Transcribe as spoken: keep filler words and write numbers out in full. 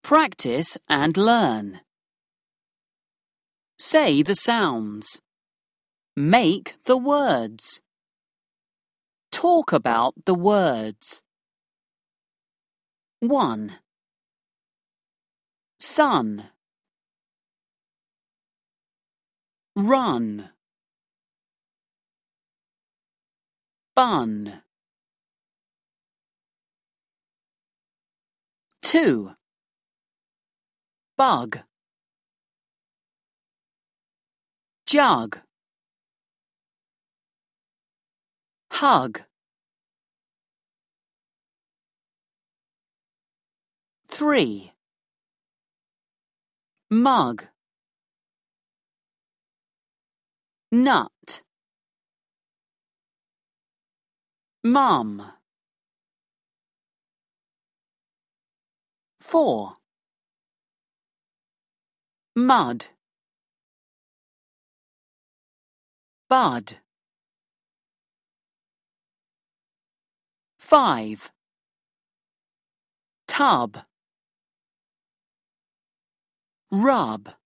Practice and learn. Say the sounds. Make the words. Talk about the words. one. Sun. Run. Bun. two. Bug. Jug. Hug. three. Mug. Nut. Mum. four. Mud. Bud. five. Tub. Rub.